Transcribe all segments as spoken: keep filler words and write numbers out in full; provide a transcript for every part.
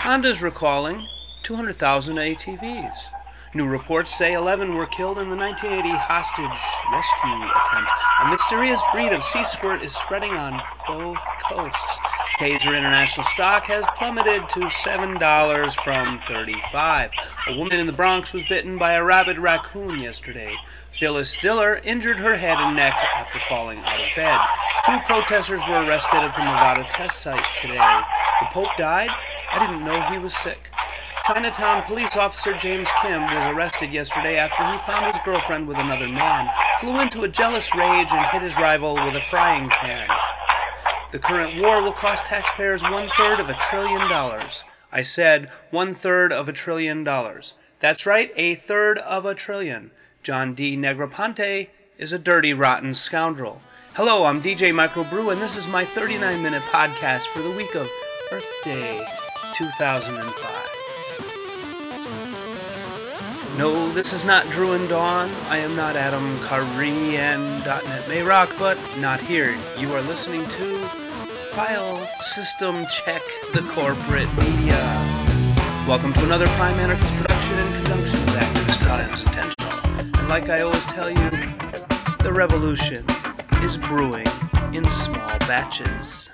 Honda's recalling two hundred thousand A T Vs. New reports say eleven were killed in the nineteen eighty hostage rescue attempt. A mysterious breed of sea squirt is spreading on both coasts. Kaiser International stock has plummeted to seven dollars from thirty-five dollars. A woman in the Bronx was bitten by a rabid raccoon yesterday. Phyllis Diller injured her head and neck after falling out of bed. Two protesters were arrested at the Nevada test site today. The Pope died? I didn't know he was sick. Chinatown police officer James Kim was arrested yesterday after he found his girlfriend with another man, flew into a jealous rage, and hit his rival with a frying pan. The current war will cost taxpayers one-third of a trillion dollars. I said one-third of a trillion dollars. That's right, a third of a trillion. John D. Negroponte is a dirty, rotten scoundrel. Hello, I'm D J Microbrew, and this is my thirty-nine minute podcast for the week of Earth Day two thousand five. No, this is not Drew and Dawn. I am not Adam Curry and .NET Mayrock, but not here. You are listening to File System Check, the corporate media. Welcome to another Prime Anarchist production in conjunction with Activist Times Intentional. And like I always tell you, the revolution is brewing in small batches.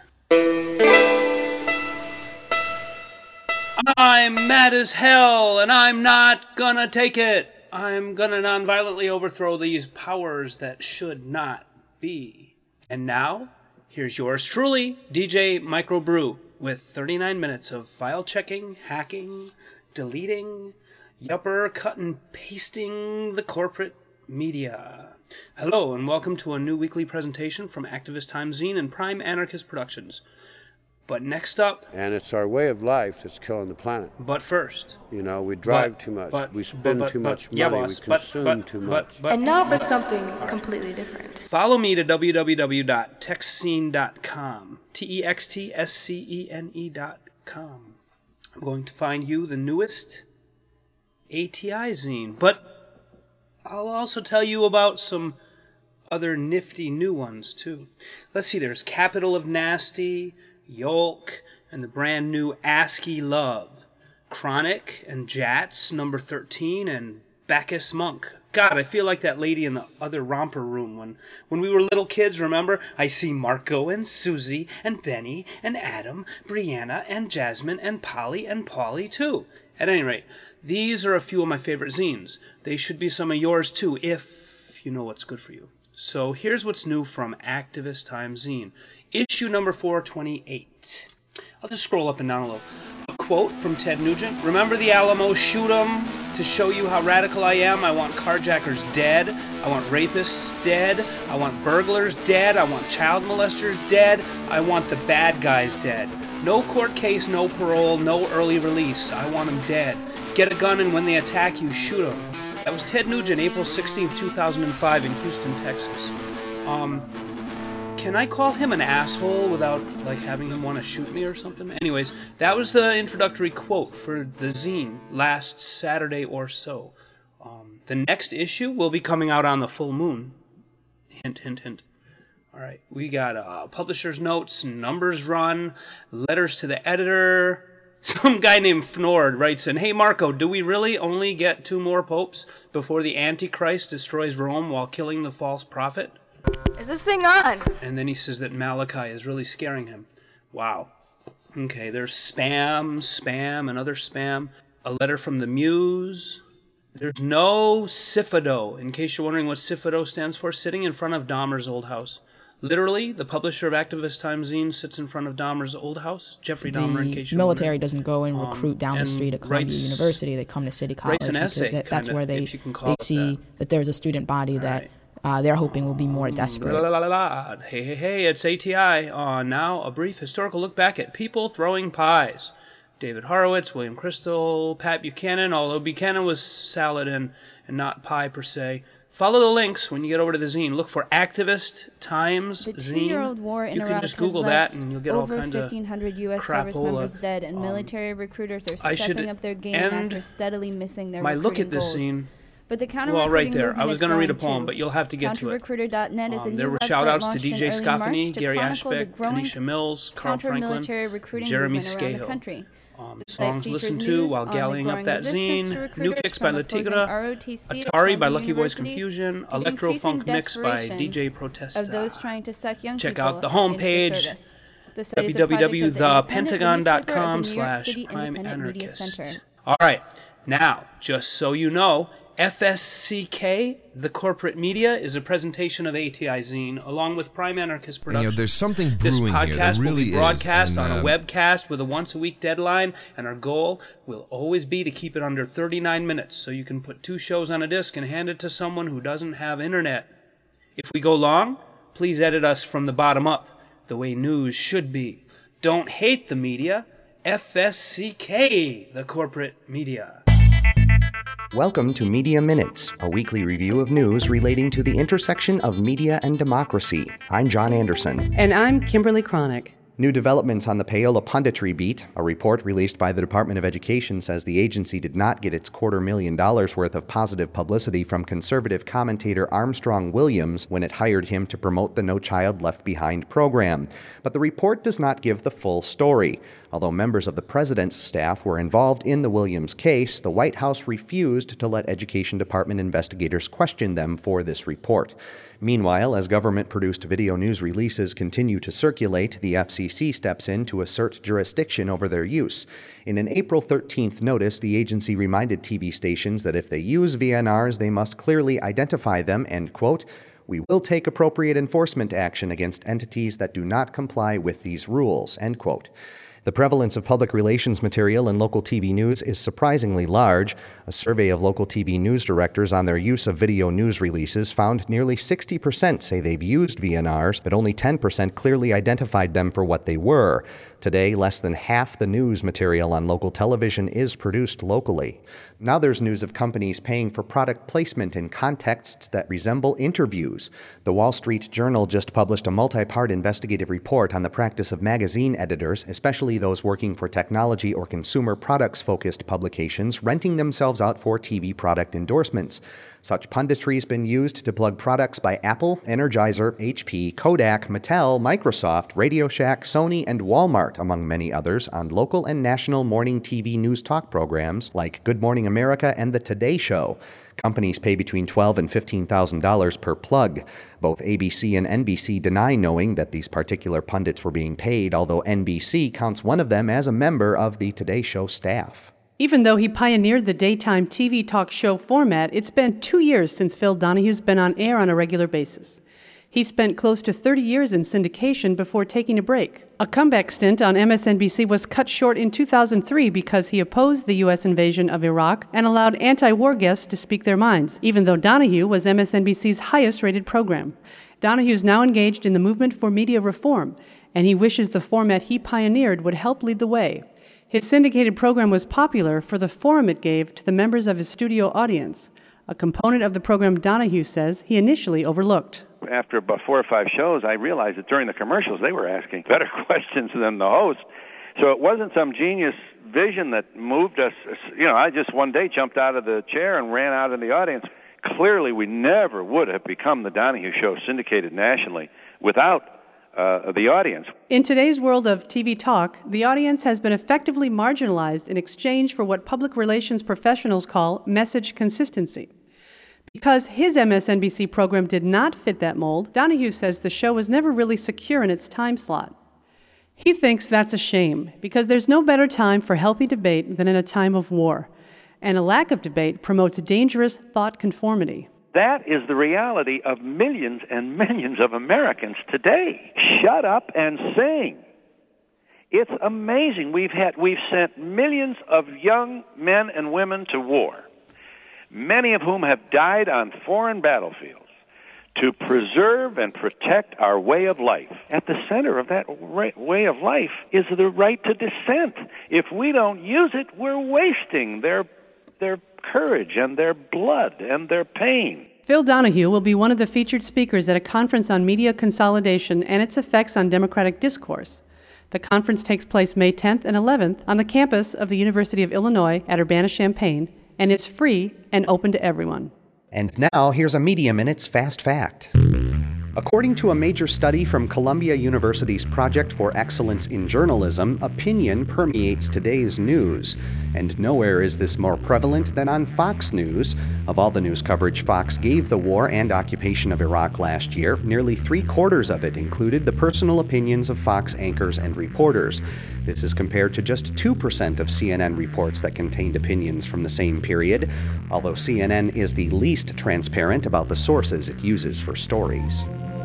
I'm mad as hell, and I'm not gonna take it. I'm gonna nonviolently overthrow these powers that should not be. And now, here's yours truly, D J Microbrew, with thirty-nine minutes of file checking, hacking, deleting, yupper, cut and pasting the corporate media. Hello, and welcome to a new weekly presentation from Activist Times Zine and Prime Anarchist Productions. But next up... And it's our way of life that's killing the planet. But first... You know, we drive but, too much, but, we spend but, but, too much but, money, yeah, boss, we consume but, but, too but, much. But, and now for something right. completely different. Follow me to w w w dot text scene dot com. T E X T S C E N E dot com. I'm going to find you the newest A T I zine. But I'll also tell you about some other nifty new ones, too. Let's see, there's Capital of Nasty, Yolk, and the brand new ASCII Love, Chronic and Jats, number thirteen, and Bacchus Monk. God, I feel like that lady in the other romper room when, when we were little kids, remember? I see Marco and Susie and Benny and Adam, Brianna and Jasmine and Polly and Polly, too. At any rate, these are a few of my favorite zines. They should be some of yours, too, if you know what's good for you. So here's what's new from Activist Times Zine. Issue number four twenty-eight. I'll just scroll up and down a little. A quote from Ted Nugent. Remember the Alamo? Shoot 'em. To show you how radical I am, I want carjackers dead. I want rapists dead. I want burglars dead. I want child molesters dead. I want the bad guys dead. No court case, no parole, no early release. I want them dead. Get a gun, and when they attack you, shoot them. That was Ted Nugent, April sixteenth, two thousand five in Houston, Texas. Um... Can I call him an asshole without, like, having him want to shoot me or something? Anyways, that was the introductory quote for the zine last Saturday or so. Um, the next issue will be coming out on the full moon. Hint, hint, hint. All right, we got uh, publisher's notes, numbers run, letters to the editor. Some guy named Fnord writes in, Hey Marco, do we really only get two more popes before the Antichrist destroys Rome while killing the false prophet? Is this thing on? And then he says that Malachi is really scaring him. Wow. Okay, there's spam, spam, and other spam. A letter from the Muse. There's no Cifado, in case you're wondering what Cifado stands for, sitting in front of Dahmer's old house. Literally, the publisher of Activist Times Zine sits in front of Dahmer's old house. Jeffrey Dahmer, in case you're military wondering. doesn't go and recruit um, down and the street at Columbia writes, University. They come to City College writes an because essay, that, that's kinda, where they, if you can call they see that. that there's a student body All that right. uh, they're hoping will be more desperate. La, la, la, la. Hey, hey, hey, it's A T I. Uh, now, a brief historical look back at people throwing pies. David Horowitz, William Crystal, Pat Buchanan, although Buchanan was salad and, and not pie per se. Follow the links when you get over to the zine. Look for Activist Times The Zine. two-year-old war in you Iraq can just Google has that left and you'll get all over kinds of fifteen hundred U S service crapola. members dead, and Um, military recruiters are I should stepping up their game end after steadily missing their my recruiting look at this goals. scene. But the counter Well, right recruiting there. I movement was is going to read a growing, poem, too. but you'll have to get to it. counter recruiter dot net is a Um, new there were website shout-outs to launched D J in early Scoffany, March to Gary chronicle the Ashbeck, growing Kanisha Mills, Carl Franklin, counter-military recruiting Jeremy movement around the Scahill. country. Um, The site songs features listened to news while on the gallying up growing that resistance to zine. New recruiters Kicks by from opposing Latigra. R O T C at Atari by Columbia Lucky Boys University, Confusion. to the Electro increasing Funk Mix by desperation D J Protesta. of those trying to suck young Check people out the into the homepage, service. The site is a project w w w of the dot the independent pentagon dot newspaper of the com New York slash City prime Independent Media anarchist. Center. All right, now, just so you know, F S C K, the corporate media, is a presentation of A T I Zine, along with Prime Anarchist And, Productions. you know, there's something This brewing here. There podcast really will be broadcast is. And, on a um, webcast with a once-a-week deadline, and our goal will always be to keep it under thirty-nine minutes, so you can put two shows on a disc and hand it to someone who doesn't have internet. If we go long, please edit us from the bottom up, the way news should be. Don't hate the media. F S C K, the corporate media. Welcome to Media Minutes, a weekly review of news relating to the intersection of media and democracy. I'm John Anderson. And I'm Kimberly Cronick. New developments on the Payola punditry beat. A report released by the Department of Education says the agency did not get its quarter million dollars worth of positive publicity from conservative commentator Armstrong Williams when it hired him to promote the No Child Left Behind program. But the report does not give the full story. Although members of the president's staff were involved in the Williams case, the White House refused to let Education Department investigators question them for this report. Meanwhile, as government-produced video news releases continue to circulate, the F C C steps in to assert jurisdiction over their use. In an April thirteenth notice, the agency reminded T V stations that if they use V N Rs, they must clearly identify them and, quote, "We will take appropriate enforcement action against entities that do not comply with these rules," end quote. The prevalence of public relations material in local T V news is surprisingly large. A survey of local T V news directors on their use of video news releases found nearly sixty percent say they've used V N Rs, but only ten percent clearly identified them for what they were. Today, less than half the news material on local television is produced locally. Now there's news of companies paying for product placement in contexts that resemble interviews. The Wall Street Journal just published a multi-part investigative report on the practice of magazine editors, especially those working for technology or consumer products-focused publications, renting themselves out for T V product endorsements. Such punditry has been used to plug products by Apple, Energizer, H P, Kodak, Mattel, Microsoft, Radio Shack, Sony, and Walmart, among many others, on local and national morning T V news talk programs like Good Morning America and The Today Show. Companies pay between twelve thousand dollars and fifteen thousand dollars per plug. Both A B C and N B C deny knowing that these particular pundits were being paid, although N B C counts one of them as a member of the Today Show staff. Even though he pioneered the daytime T V talk show format, it's been two years since Phil Donahue's been on air on a regular basis. He spent close to thirty years in syndication before taking a break. A comeback stint on M S N B C was cut short in two thousand three because he opposed the U S invasion of Iraq and allowed anti-war guests to speak their minds, even though Donahue was M S N B C's highest-rated program. Donahue is now engaged in the movement for media reform, and he wishes the format he pioneered would help lead the way. His syndicated program was popular for the forum it gave to the members of his studio audience, a component of the program Donahue says he initially overlooked. After about four or five shows, I realized that during the commercials they were asking better questions than the host. So it wasn't some genius vision that moved us. You know, I just one day jumped out of the chair and ran out in the audience. Clearly, we never would have become the Donahue Show syndicated nationally without Uh, the audience. In today's world of T V talk, the audience has been effectively marginalized in exchange for what public relations professionals call message consistency. Because his M S N B C program did not fit that mold, Donahue says the show was never really secure in its time slot. He thinks that's a shame, because there's no better time for healthy debate than in a time of war, and a lack of debate promotes dangerous thought conformity. That is the reality of millions and millions of Americans today. Shut up and sing. It's amazing. We've had we've sent millions of young men and women to war, many of whom have died on foreign battlefields to preserve and protect our way of life. At the center of that way of life is the right to dissent. If we don't use it, we're wasting their their courage and their blood and their pain. Phil Donahue will be one of the featured speakers at a conference on media consolidation and its effects on democratic discourse. The conference takes place May tenth and eleventh on the campus of the University of Illinois at Urbana-Champaign, and is free and open to everyone. And now, here's a Media Minutes Fast Fact. According to a major study from Columbia University's Project for Excellence in Journalism, opinion permeates today's news. And nowhere is this more prevalent than on Fox News. Of all the news coverage Fox gave the war and occupation of Iraq last year, nearly three quarters of it included the personal opinions of Fox anchors and reporters. This is compared to just two percent of C N N reports that contained opinions from the same period, although C N N is the least transparent about the sources it uses for stories.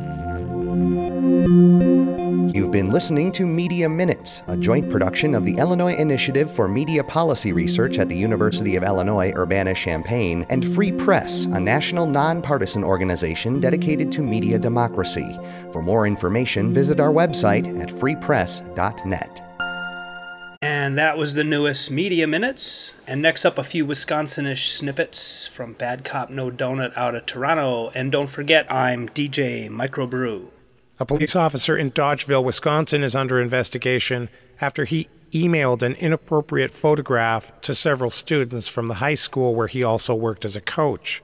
You've been listening to Media Minutes, a joint production of the Illinois Initiative for Media Policy Research at the University of Illinois Urbana-Champaign and Free Press, a national nonpartisan organization dedicated to media democracy. For more information, visit our website at free press dot net. And that was the newest Media Minutes. And next up, a few Wisconsinish snippets from Bad Cop No Donut out of Toronto. And don't forget, I'm D J Microbrew. A police officer in Dodgeville, Wisconsin is under investigation after he emailed an inappropriate photograph to several students from the high school where he also worked as a coach.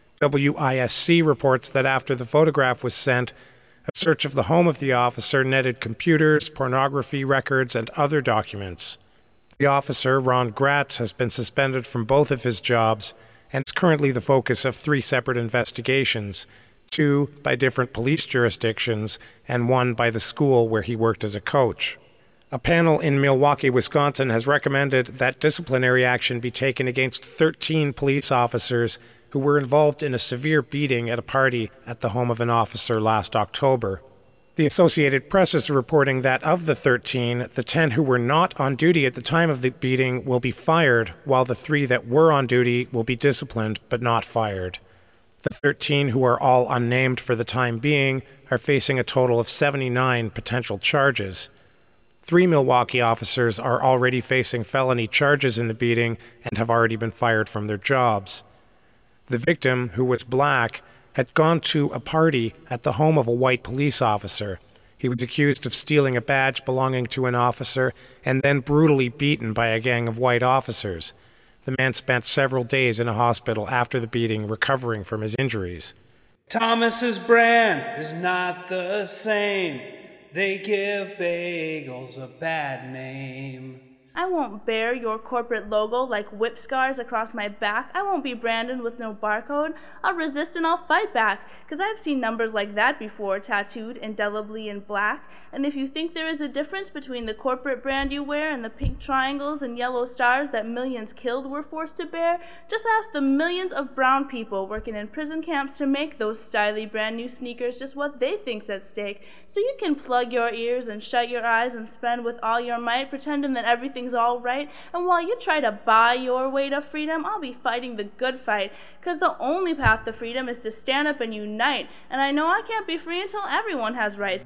W I S C reports that after the photograph was sent, a search of the home of the officer netted computers, pornography records, and other documents. The officer, Ron Gratz, has been suspended from both of his jobs and is currently the focus of three separate investigations, two by different police jurisdictions and one by the school where he worked as a coach. A panel in Milwaukee, Wisconsin has recommended that disciplinary action be taken against thirteen police officers who were involved in a severe beating at a party at the home of an officer last October. The Associated Press is reporting that of the thirteen, the ten who were not on duty at the time of the beating will be fired, while the three that were on duty will be disciplined but not fired. The thirteen, who are all unnamed for the time being, are facing a total of seventy-nine potential charges. Three Milwaukee officers are already facing felony charges in the beating and have already been fired from their jobs. The victim, who was black, had gone to a party at the home of a white police officer. He was accused of stealing a badge belonging to an officer and then brutally beaten by a gang of white officers. The man spent several days in a hospital after the beating, recovering from his injuries. Thomas's brand is not the same. They give bagels a bad name. I won't bear your corporate logo like whip scars across my back. I won't be branded with no barcode. I'll resist and I'll fight back, because I've seen numbers like that before, tattooed indelibly in black. And if you think there is a difference between the corporate brand you wear and the pink triangles and yellow stars that millions killed were forced to bear, just ask the millions of brown people working in prison camps to make those stylish brand new sneakers just what they think's at stake. So you can plug your ears and shut your eyes and spend with all your might, pretending that everything's all right. And while you try to buy your way to freedom, I'll be fighting the good fight. Because the only path to freedom is to stand up and unite. And I know I can't be free until everyone has rights.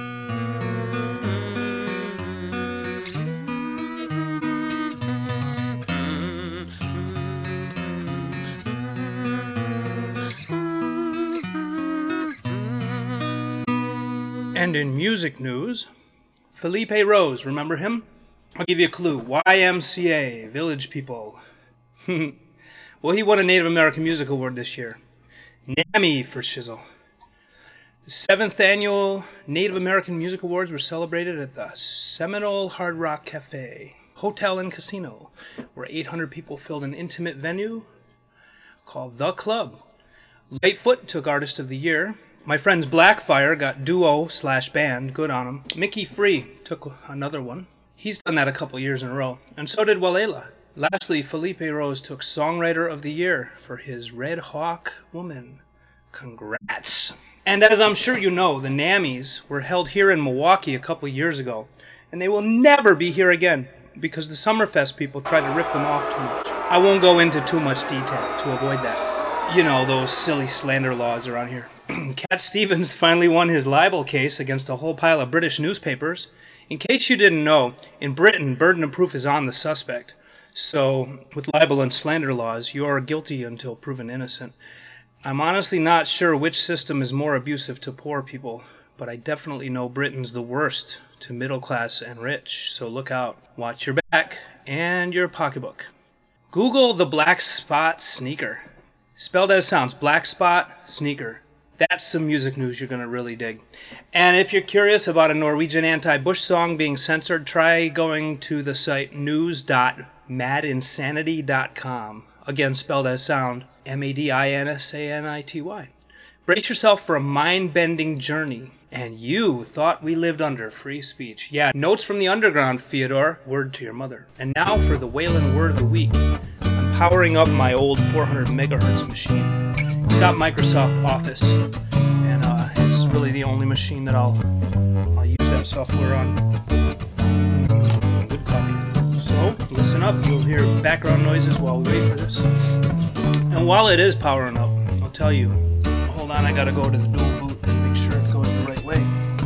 And in music news, Felipe Rose, remember him? I'll give you a clue. Y M C A, Village People. Well, he won a Native American Music Award this year. NAMI for shizzle. The seventh annual Native American Music Awards were celebrated at the Seminole Hard Rock Cafe, Hotel and Casino, where eight hundred people filled an intimate venue called The Club. Lightfoot took Artist of the Year. My friends Blackfire got duo slash band, good on them. Mickey Free took another one. He's done that a couple years in a row. And so did Walela. Lastly, Felipe Rose took Songwriter of the Year for his Red Hawk Woman. Congrats. And as I'm sure you know, the NAMIs were held here in Milwaukee a couple years ago. And they will never be here again because the Summerfest people tried to rip them off too much. I won't go into too much detail to avoid that. You know, those silly slander laws around here. Cat Stevens finally won his libel case against a whole pile of British newspapers. In case you didn't know, in Britain, burden of proof is on the suspect. So, with libel and slander laws, you are guilty until proven innocent. I'm honestly not sure which system is more abusive to poor people, but I definitely know Britain's the worst to middle class and rich. So look out. Watch your back and your pocketbook. Google the Black Spot sneaker. Spelled as sounds, Black Spot sneaker. That's some music news you're going to really dig. And if you're curious about a Norwegian anti-Bush song being censored, try going to the site news dot mad insanity dot com. Again, spelled as sound, M A D I N S A N I T Y. Brace yourself for a mind-bending journey. And you thought we lived under free speech. Yeah, notes from the underground, Fyodor. Word to your mother. And now for the Wayland Word of the Week. I'm powering up my old four hundred megahertz machine. It's got Microsoft Office, and uh, it's really the only machine that I'll I'll use that software on. Good copy. So listen up. You'll hear background noises while we wait for this. And while it is powering up, I'll tell you. Hold on, I gotta go to the dual boot and make sure it goes the right way.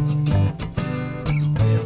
There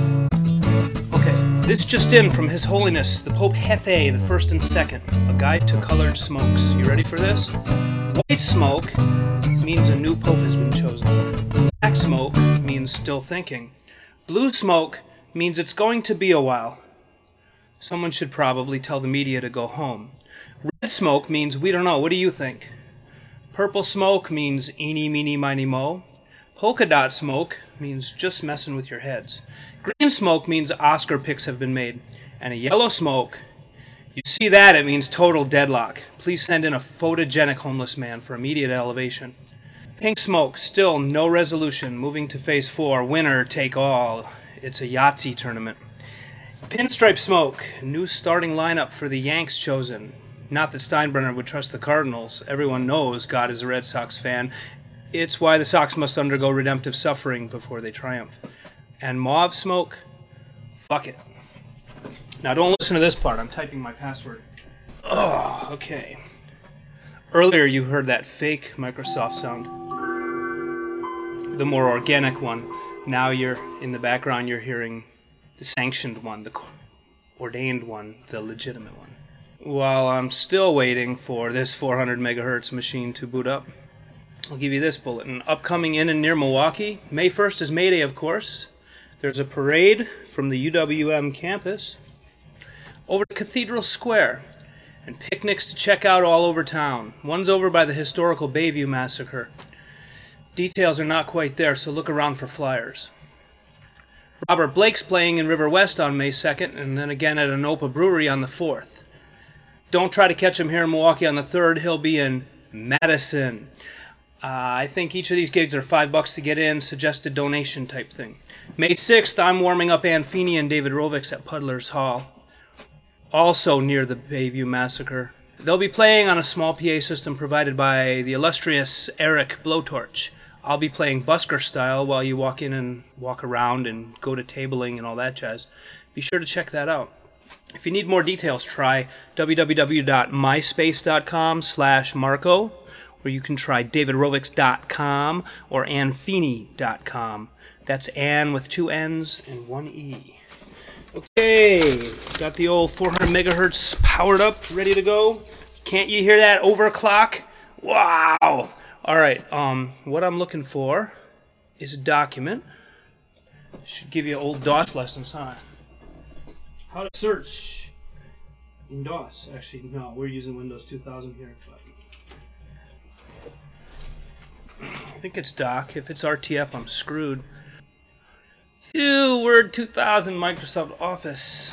we go. Okay, this just in from His Holiness the Pope Hethe the First and Second, a guide to colored smokes. You ready for this? White smoke means a new pope has been chosen. Black smoke means still thinking. Blue smoke means it's going to be a while. Someone should probably tell the media to go home. Red smoke means we don't know. What do you think? Purple smoke means eeny, meeny, miny, mo. Polka dot smoke means just messing with your heads. Green smoke means Oscar picks have been made. And a yellow smoke, you see that, it means total deadlock. Please send in a photogenic homeless man for immediate elevation. Pink smoke, still no resolution. Moving to phase four, winner take all. It's a Yahtzee tournament. Pinstripe smoke, new starting lineup for the Yanks chosen. Not that Steinbrenner would trust the Cardinals. Everyone knows God is a Red Sox fan. It's why the Sox must undergo redemptive suffering before they triumph. And mauve smoke, fuck it. Now don't listen to this part. I'm typing my password. Oh, okay. Earlier you heard that fake Microsoft sound. The more organic one. Now you're, in the background, you're hearing the sanctioned one, the ordained one, the legitimate one. While I'm still waiting for this four hundred megahertz machine to boot up, I'll give you this bulletin. Upcoming in and near Milwaukee. May first is May Day, of course. There's a parade from the U W M campus over to Cathedral Square, and picnics to check out all over town. One's over by the historical Bayview Massacre. Details are not quite there, so look around for flyers. Robert Blake's playing in River West on May second, and then again at Anopa Brewery on the fourth. Don't try to catch him here in Milwaukee on the third. He'll be in Madison. Uh, I think each of these gigs are five bucks to get in, suggested donation type thing. May sixth, I'm warming up Ann Feeney and David Rovics at Puddler's Hall, also near the Bayview Massacre. They'll be playing on a small P A system provided by the illustrious Eric Blowtorch. I'll be playing busker style while you walk in and walk around and go to tabling and all that jazz. Be sure to check that out. If you need more details, try www.myspace.com slash Marco, or you can try davidrovics dot com or ann feeney dot com. That's Ann with two N's and one E. Okay, got the old four hundred megahertz powered up, ready to go. Can't you hear that overclock? Wow! All right, um, what I'm looking for is a document. Should give you old DOS lessons, huh? How to search in DOS. Actually, no, we're using Windows two thousand here. But I think it's doc. If it's R T F, I'm screwed. Ew, Word two thousand, Microsoft Office.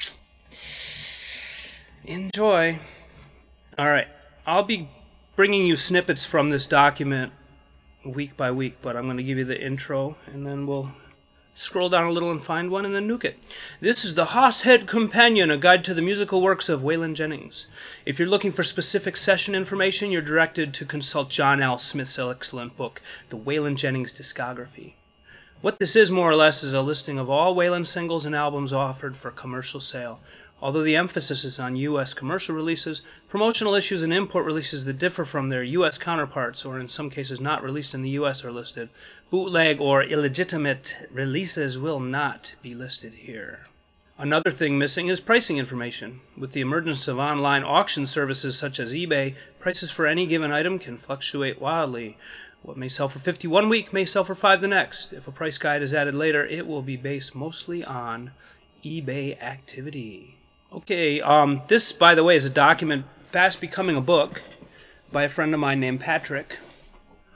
Enjoy. All right, I'll be bringing you snippets from this document week by week, but I'm going to give you the intro, and then we'll scroll down a little and find one, and then nuke it. This is the Hosshead Companion, a guide to the musical works of Waylon Jennings. If you're looking for specific session information, you're directed to consult John L. Smith's excellent book, The Waylon Jennings Discography. What this is, more or less, is a listing of all Waylon singles and albums offered for commercial sale. Although the emphasis is on U S commercial releases, promotional issues and import releases that differ from their U S counterparts, or in some cases not released in the U S, are listed. Bootleg or illegitimate releases will not be listed here. Another thing missing is pricing information. With the emergence of online auction services such as eBay, prices for any given item can fluctuate wildly. What may sell for fifty one week may sell for five the next. If a price guide is added later, it will be based mostly on eBay activity. Okay, um, this, by the way, is a document fast becoming a book by a friend of mine named Patrick.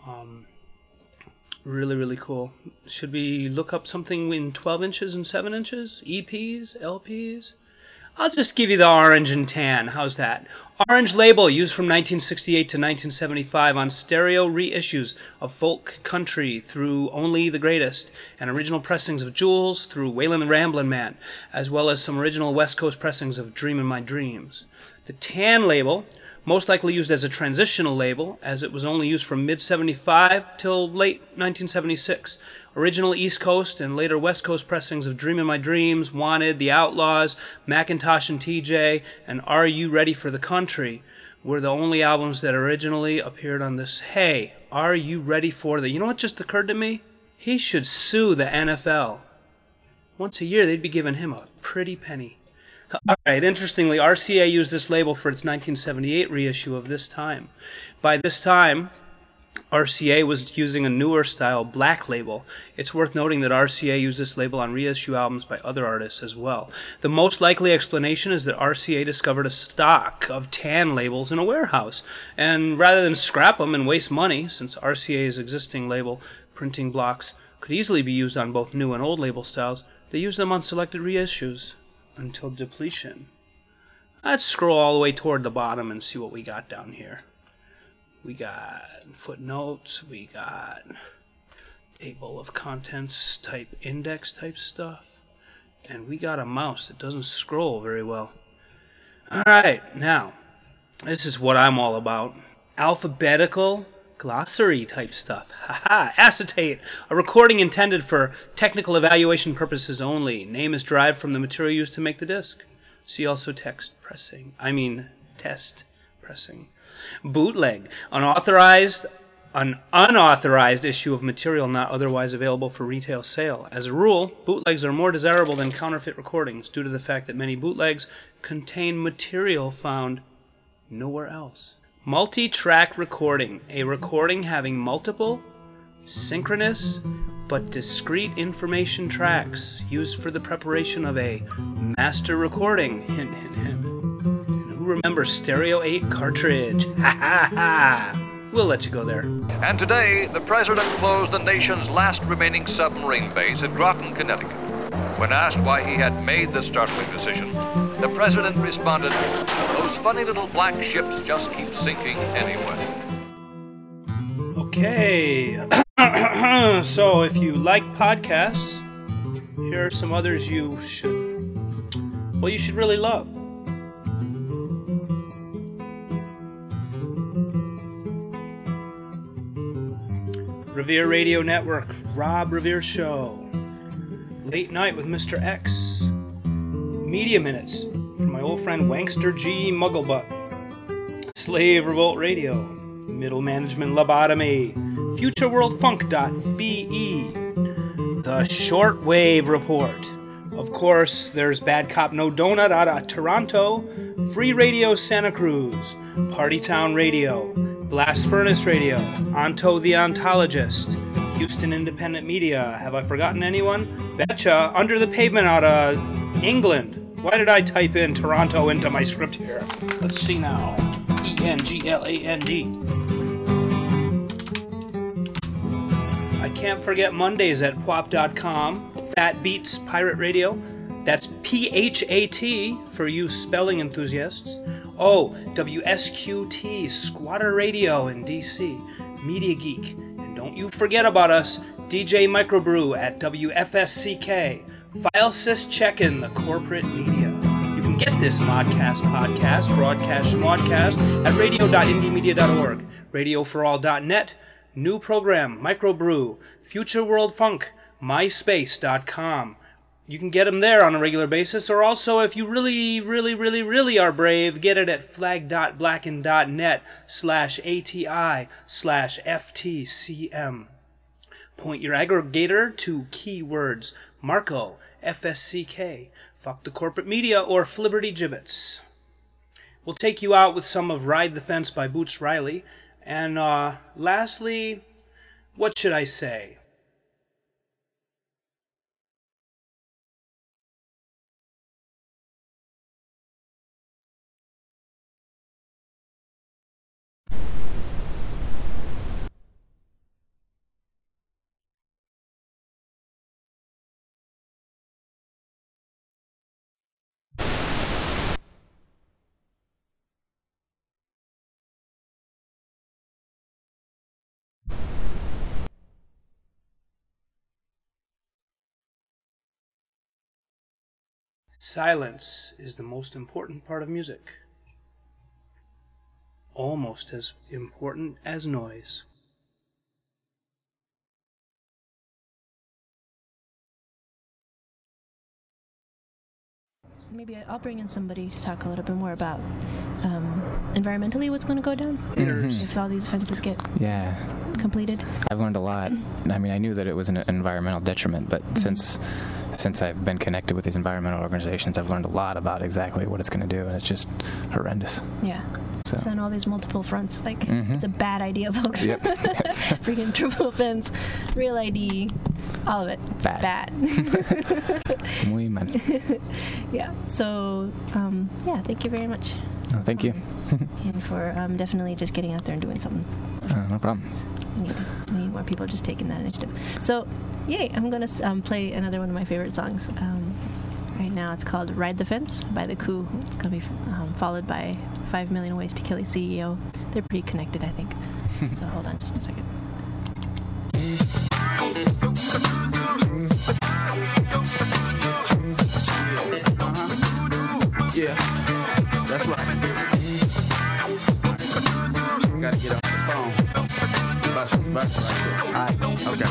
Um, really, really cool. Should we look up something in twelve inches and seven inches? E Ps, L Ps? I'll just give you the orange and tan. How's that? Orange label used from nineteen sixty-eight to nineteen seventy-five on stereo reissues of folk country through Only the Greatest, and original pressings of Jules through Waylon the Ramblin' Man, as well as some original West Coast pressings of Dreamin' My Dreams. The tan label, most likely used as a transitional label, as it was only used from mid seventy-five till late nineteen seventy-six. Original East Coast and later West Coast pressings of Dreamin' My Dreams, Wanted, The Outlaws, Macintosh and T J, and Are You Ready for the Country were the only albums that originally appeared on this. Hey, are you ready for the... You know what just occurred to me? He should sue the N F L. Once a year, they'd be giving him a pretty penny. All right, interestingly, R C A used this label for its nineteen seventy-eight reissue of This Time. By this time, R C A was using a newer style black label. It's worth noting that R C A used this label on reissue albums by other artists as well. The most likely explanation is that R C A discovered a stock of tan labels in a warehouse, and rather than scrap them and waste money, since R C A's existing label printing blocks could easily be used on both new and old label styles, they used them on selected reissues until depletion. Let's scroll all the way toward the bottom and see what we got down here. We got footnotes, we got table of contents type index type stuff, and we got a mouse that doesn't scroll very well. Alright, now, this is what I'm all about. Alphabetical glossary type stuff. Haha, acetate, a recording intended for technical evaluation purposes only. Name is derived from the material used to make the disc. See also text pressing. I mean, test pressing. Bootleg, unauthorized, an unauthorized issue of material not otherwise available for retail sale. As a rule, bootlegs are more desirable than counterfeit recordings due to the fact that many bootlegs contain material found nowhere else. Multi-track recording, a recording having multiple, synchronous, but discrete information tracks used for the preparation of a master recording. Hint, hint, hint. Remember Stereo eight cartridge. Ha ha ha! We'll let you go there. And today, the President closed the nation's last remaining submarine base at Groton, Connecticut. When asked why he had made this startling decision, the President responded, "Those funny little black ships just keep sinking anyway." Okay. So, if you like podcasts, here are some others you should, well, you should really love. Revere Radio Network, Rob Revere Show, Late Night with Mister X, Media Minutes from my old friend Wankster G. Mugglebutt, Slave Revolt Radio, Middle Management Lobotomy, Future World Funk dot B E, The Shortwave Report. Of course, there's Bad Cop No Donut out of Toronto, Free Radio Santa Cruz, Party Town Radio, Blast Furnace Radio, Onto the Ontologist, Houston Independent Media. Have I forgotten anyone? Betcha. Under the Pavement out of England. Why did I type in Toronto into my script here? Let's see now. E N G L A N D. I can't forget Mondays at P W A P dot com. Fat Beats Pirate Radio. That's P H A T for you spelling enthusiasts. Oh, W S Q T, Squatter Radio in D C, Media Geek. And don't you forget about us, D J Microbrew at W F S C K, FileSys Checkin', the corporate media. You can get this Modcast podcast, broadcast, schmodcast at radio dot indie media dot org, radio for all dot net, new program, Microbrew, Future World Funk, myspace dot com. You can get them there on a regular basis, or also, if you really, really, really, really are brave, get it at flag dot blacken dot net slash ATI slash FTCM. Point your aggregator to keywords Marco, F S C K, Fuck the Corporate Media, or Flibberty Gibbets. We'll take you out with some of Ride the Fence by Boots Riley. And uh, lastly, what should I say? Silence is the most important part of music. Almost as important as noise. Maybe I'll bring in somebody to talk a little bit more about um, environmentally what's going to go down Mm-hmm. if all these fences get yeah. completed. I've learned a lot. I mean, I knew that it was an environmental detriment, but mm-hmm. since since I've been connected with these environmental organizations, I've learned a lot about exactly what it's going to do, and it's just horrendous. Yeah. So, so on all these multiple fronts, like, mm-hmm. it's a bad idea, folks. Yep. Freaking triple fence, real I D, all of it. Bad. Bad. Muy mal. Yeah. So, um, yeah, thank you very much. Oh, thank you. Um, and for um, definitely just getting out there and doing something. Uh, no problem. We need, we need more people just taking that initiative. So, yay, I'm going to um, play another one of my favorite songs. Um, right now it's called Ride the Fence by The Coup. It's going to be um, followed by Five Million Ways to Kill a C E O. They're pretty connected, I think. So hold on just a second. Uh-huh. Yeah, that's right. Gotta get off the phone. Bust this bus right here. Alright, okay.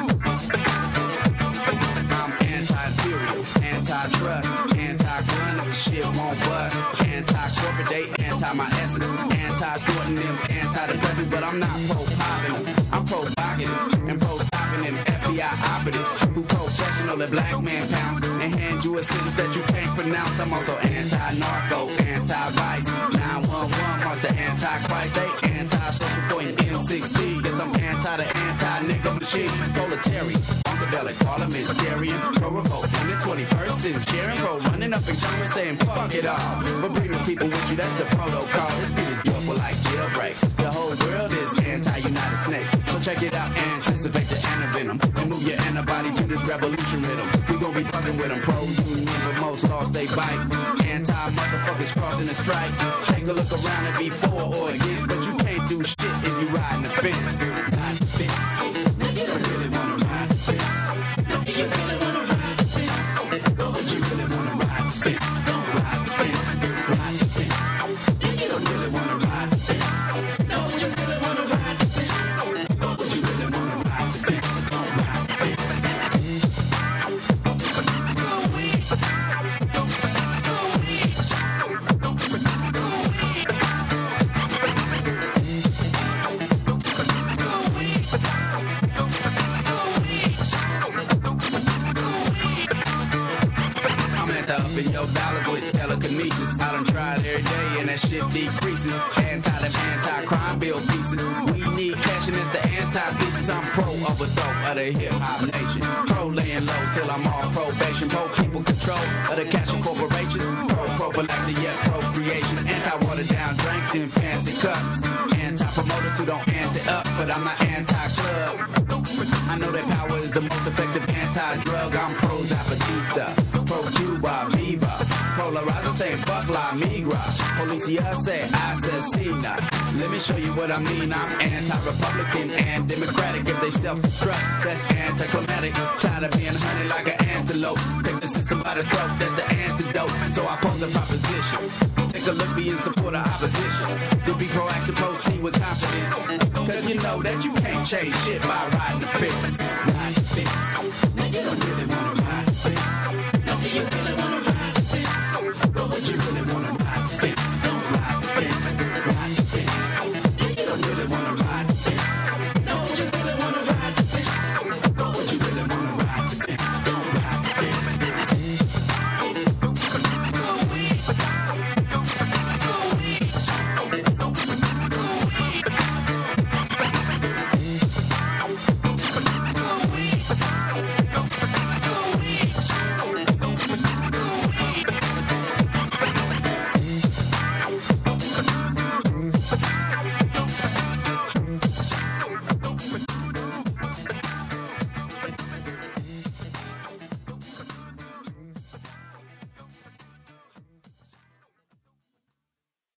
I'm anti-imperial, anti-trust, anti-gun if the shit won't bust, anti-corporate date, anti-my essence, anti-snorting them, anti-depressant, but I'm not pro-popping. I'm provocative and pro-stopping them F B I operatives who professional, the black man pounds and hand you a sentence that you can't pronounce. I'm also anti-narco, anti-vice, nine one one marks the anti-Christ, they anti-social point M sixteen. Guess I'm anti the anti-nigga machine, proletarian, funkadelic, parliamentarian, pro-revolt, in the twenty-first century, pro-running up in Congress saying fuck it all, but bring the people with you, that's the protocol. It's pretty joyful like jailbreaks. The whole world is anti-United Snakes, so check it out, anticipate the antivenom, and move your antibody to this revolution rhythm. We gon' be fucking with them, pro-union, but most laws they bite. Anti-motherfuckers crossing the strike. Take a look around and be for or against, but you can't do shit if you riding the fence. Ride the fence. Now you don't really wanna ride the fence. Now do you really wanna ride the fence? But you really wanna ride the fence. Don't ride the fence. Ride the fence. Now you don't really wanna ride the fence. No, but you really wanna ride the fence. But you really wanna ride the fence. Don't ride the fence. Up in your dollars with telekinesis. I done tried every day and that shit decreases. Anti them anti-crime bill pieces. We need cash and it's the anti-pieces. I'm pro-overthrow of the hip-hop nation. Pro-laying low till I'm off probation. Pro-people control of the cash and corporations. Pro-prophylactic, yeah, procreation. Anti-watered down drinks in fancy cups. Anti-promoters who don't anti-up, but I'm not anti-club. I know that power is the most effective anti-drug. I'm pro-Zapatista, pro-Cuba, Viva. Polarizer say fuck La Migra. Policia say asesina. Let me show you what I mean. I'm anti-Republican and Democratic. If they self-destruct, that's anticlimactic. Tired of being hunted like an antelope. Take the system by the throat, that's the antidote. So I pose a proposition. Take a look, be in support of opposition. To be proactive, proceed with confidence. Cause you know that you can't change shit by riding the fence.